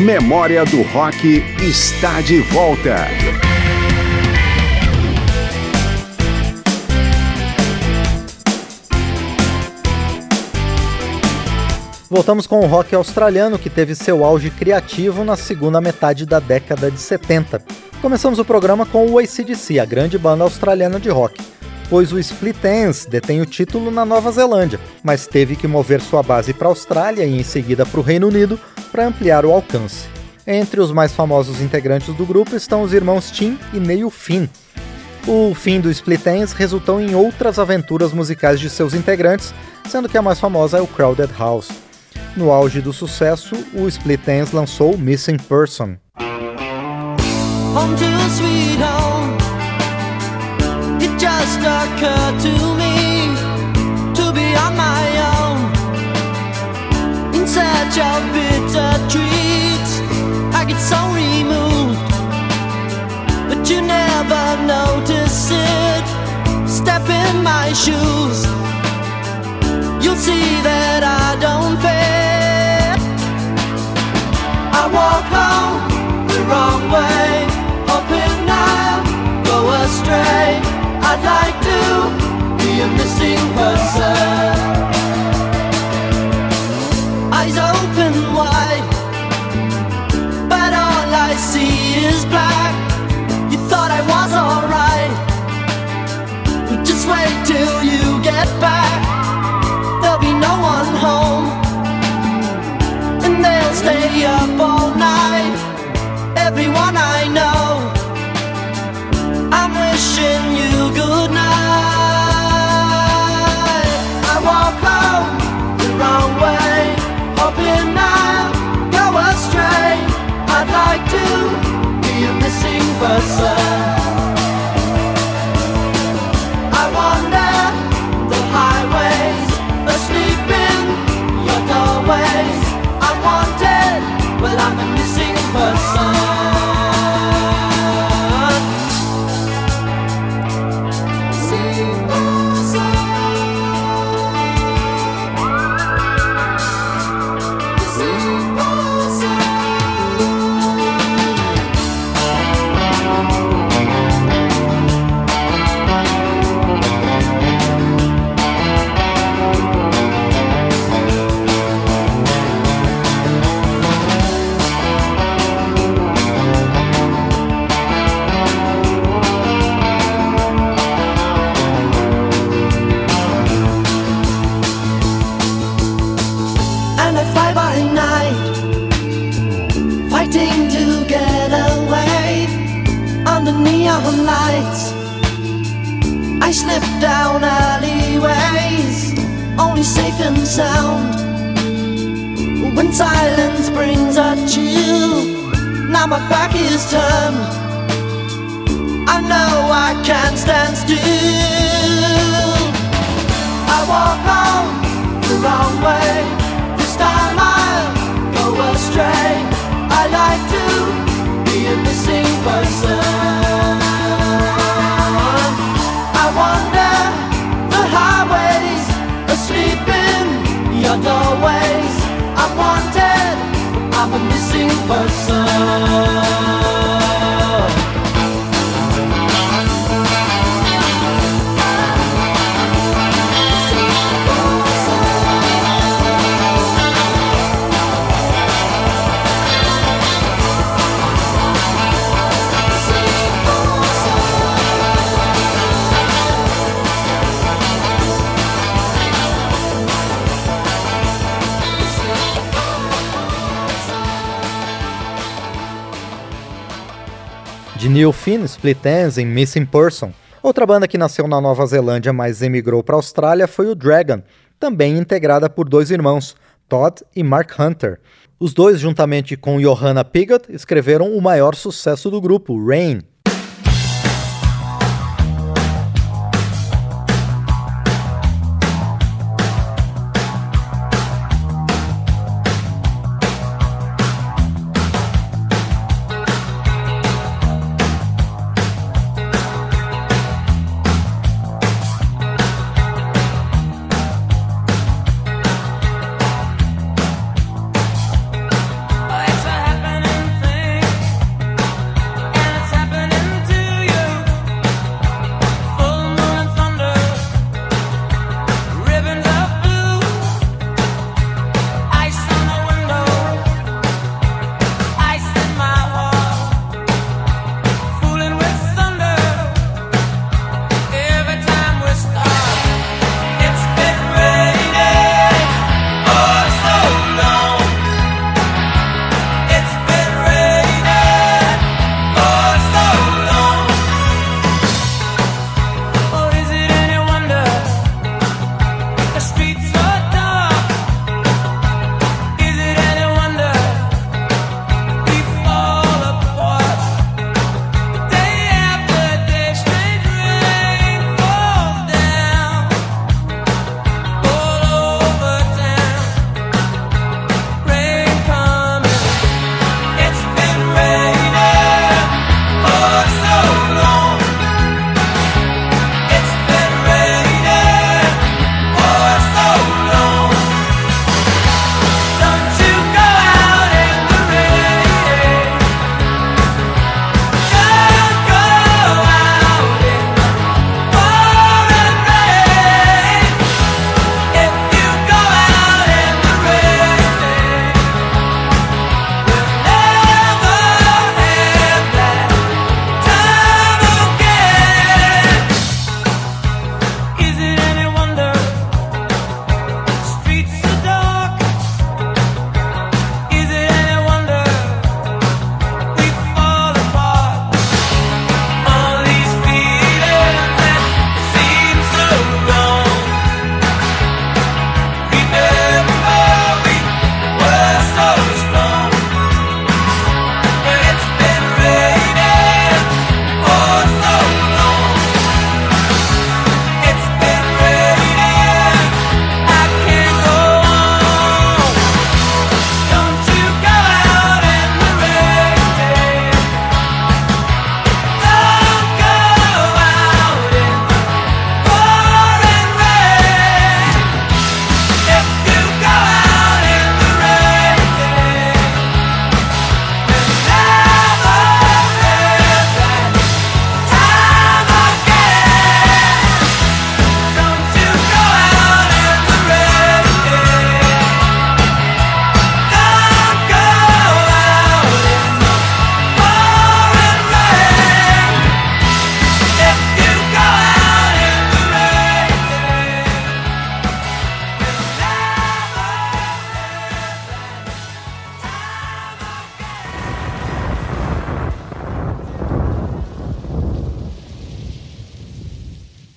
Memória do Rock está de volta. Voltamos com o rock australiano, que teve seu auge criativo na segunda metade da década de 70. Começamos o programa com o AC/DC, a grande banda australiana de rock, pois o Split Enz detém o título na Nova Zelândia, mas teve que mover sua base para a Austrália e em seguida para o Reino Unido para ampliar o alcance. Entre os mais famosos integrantes do grupo estão os irmãos Tim e Neil Finn. O fim do Split Enz resultou em outras aventuras musicais de seus integrantes, sendo que a mais famosa é o Crowded House. No auge do sucesso, o Split Enz lançou Missing Person. Home to a sweet home. It just occurred to me to be on my own, in search of bitter treats. I get so removed, but you never notice it. Step in my shoes, you'll see that I don't fit. I walk home the wrong way, hoping I'll go astray. I'd like to be a missing person. Eyes open wide, but all I see is black. You thought I was alright, just wait till you get back. There'll be no one home, and they'll stay up all night. Everyone I know, I'm wishing you good night. I walk home the wrong way, hoping I'll go astray. I'd like to be a missing person. I wander the highways, asleep in your doorways. I'm wanted, well I'm a missing person. Lights, I slip down alleyways, only safe and sound. When silence brings a chill, now my back is turned. I know I can't stand still. I walk home the wrong way, this time I'll go astray. I like to be a missing person. I wander the highways, asleep in your doorways. I'm wanted, I'm a missing person. De Neil Finn, Split Enz em Missing Person. Outra banda que nasceu na Nova Zelândia, mas emigrou para a Austrália foi o Dragon, também integrada por dois irmãos, Todd e Mark Hunter. Os dois, juntamente com Johanna Piggott, escreveram o maior sucesso do grupo, Rain. It's what happened.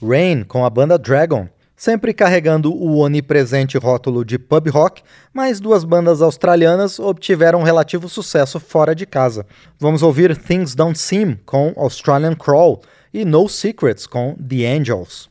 Rain, com a banda Dragon, sempre carregando o onipresente rótulo de pub rock, mas duas bandas australianas obtiveram um relativo sucesso fora de casa. Vamos ouvir Things Don't Seem, com Australian Crawl, e No Secrets, com The Angels.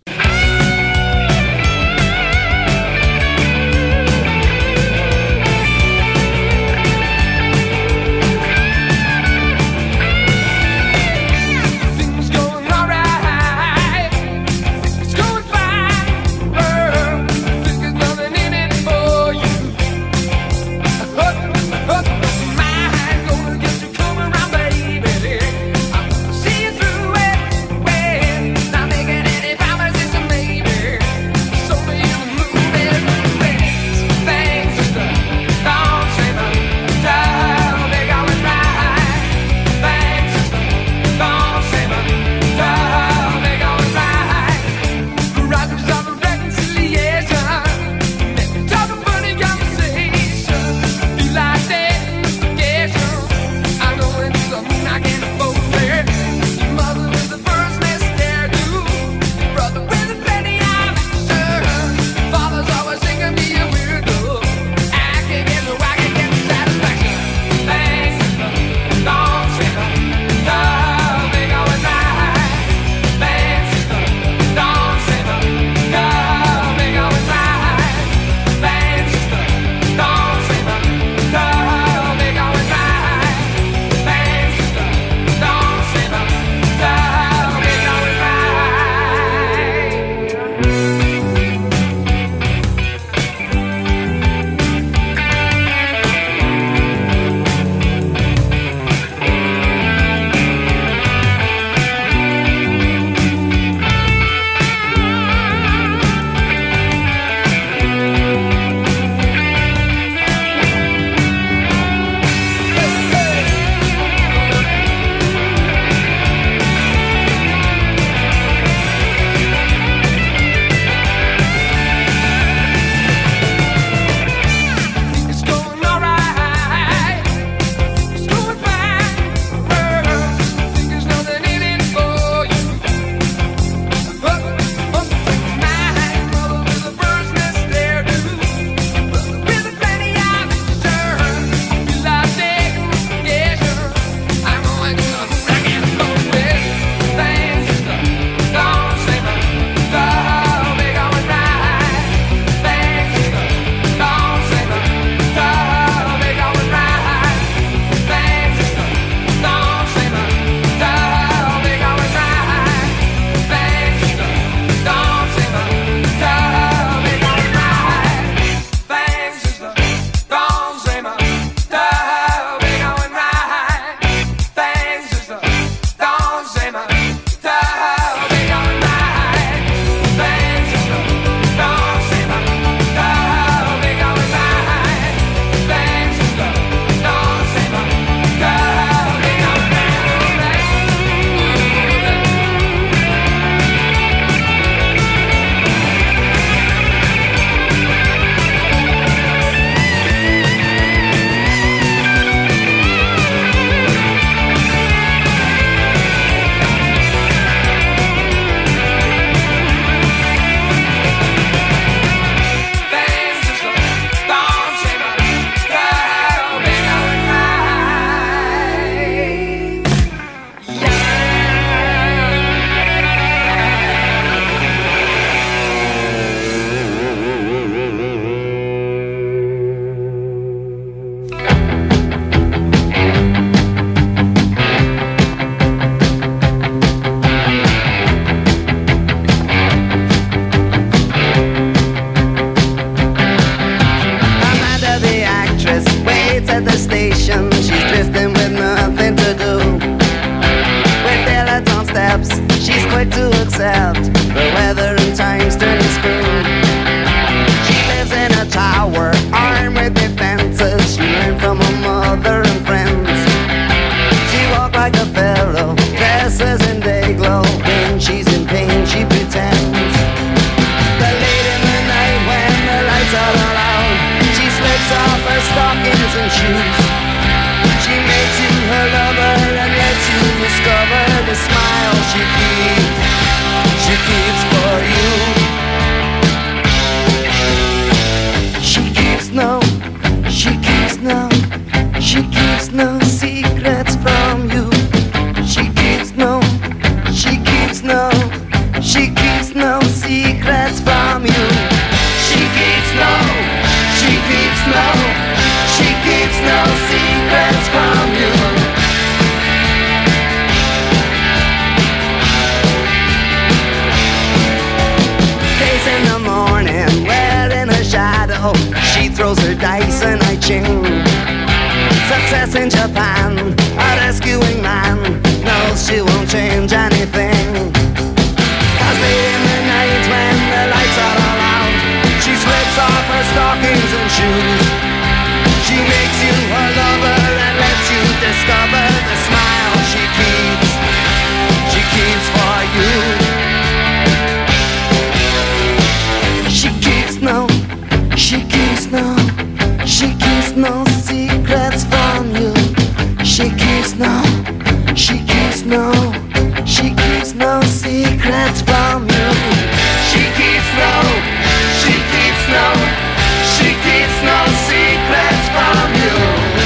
She keeps for a night tune. Success in Japan, a rescuing man knows she won't change anything. Cause late in the night when the lights are all out, she slips off her stockings and shoes. She makes you her lover and lets you discover the smile she keeps for you. She keeps no secrets from you. She keeps no secrets from you. She keeps no secrets from you.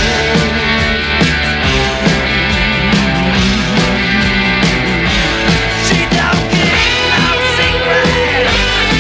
She don't keep no secrets.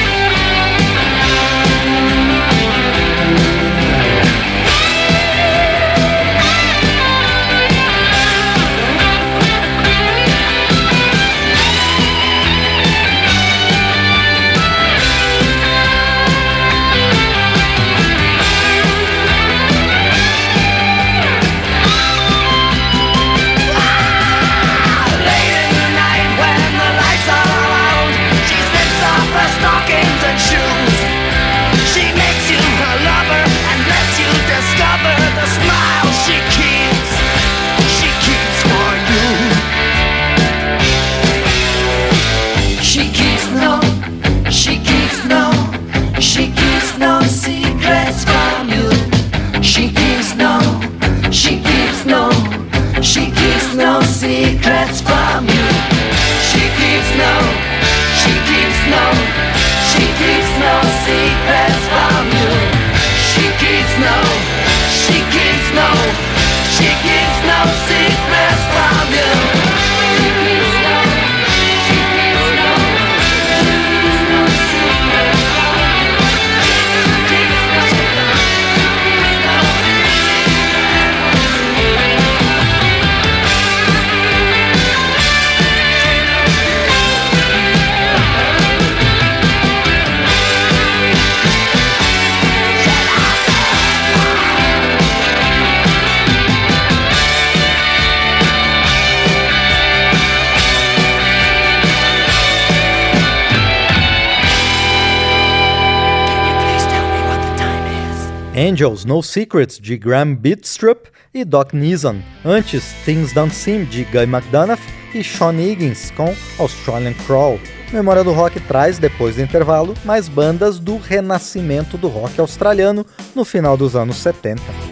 Angels, No Secrets, de Graham Bidstrup e Doc Neeson. Antes, Things Don't Seem, de Guy McDonough e Sean Higgins, com Australian Crawl. Memória do Rock traz, depois do intervalo, mais bandas do renascimento do rock australiano no final dos anos 70.